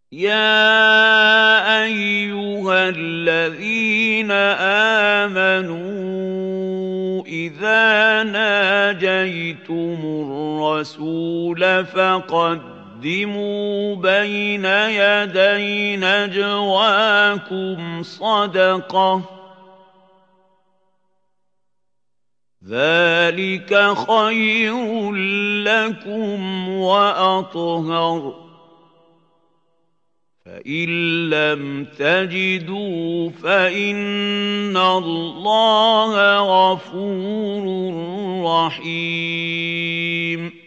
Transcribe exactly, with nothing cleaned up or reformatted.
يَا أَيُّهَا الَّذِينَ آمَنُوا إِذَا نَاجَيْتُمُ الرَّسُولَ فَقَدِّمُوا بَيْنَ يَدَيْ نَجْوَاكُمْ صَدَقَةً ۚ ذَٰلِكَ خَيْرٌ لَّكُمْ وَأَطْهَرُ ۚ فَإِن لَّمْ تَجِدُوا فَإِنَّ اللَّهَ غَفُورٌ رَّحِيمٌ